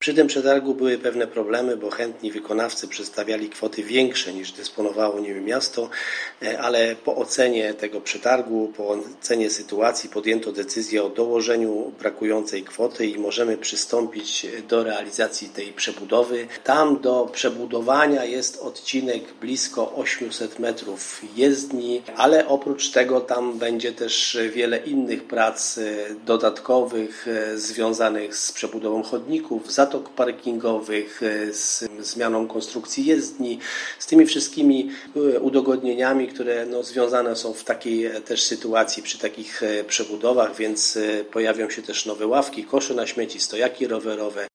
Przy tym przetargu były pewne problemy, bo chętni wykonawcy przedstawiali kwoty większe niż dysponowało nimi miasto, ale po ocenie tego przetargu, po ocenie sytuacji podjęto decyzję o dołożeniu brakującej kwoty i możemy przystąpić do realizacji tej przebudowy. Tam do przebudowania jest odcinek blisko 800 metrów jezdni, ale oprócz tego tam będzie też wiele innych prac dodatkowych związanych z przebudową chodników, zatok parkingowych, z zmianą konstrukcji jezdni, z tymi wszystkimi udogodnieniami, które związane są w takiej też sytuacji przy takich przebudowach, więc pojawią się też nowe ławki, kosze na śmieci, stojaki rowerowe.